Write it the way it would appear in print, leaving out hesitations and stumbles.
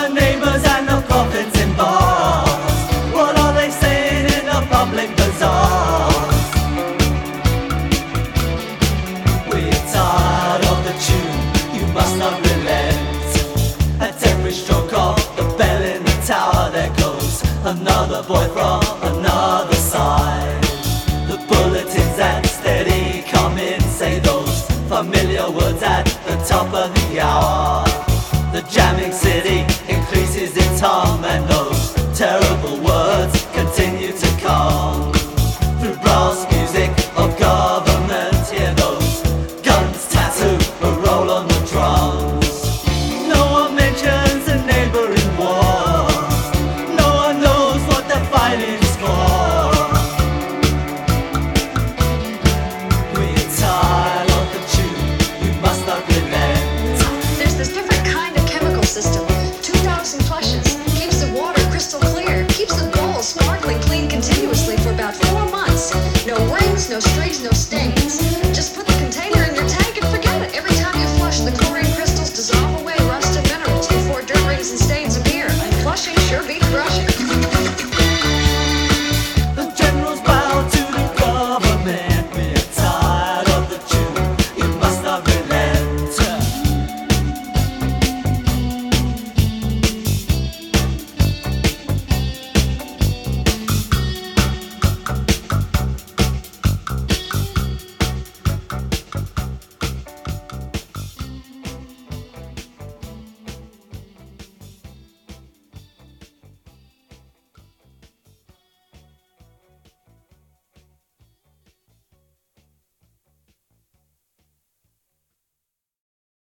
the neighbours and the prophets in bars. What are they saying in the public bazaars? We're tired of the tune, you must not relent. At every stroke of the bell in the tower there goes another boy from another side. The bulletins that steady come in say those familiar words at the top of the hour. The jamming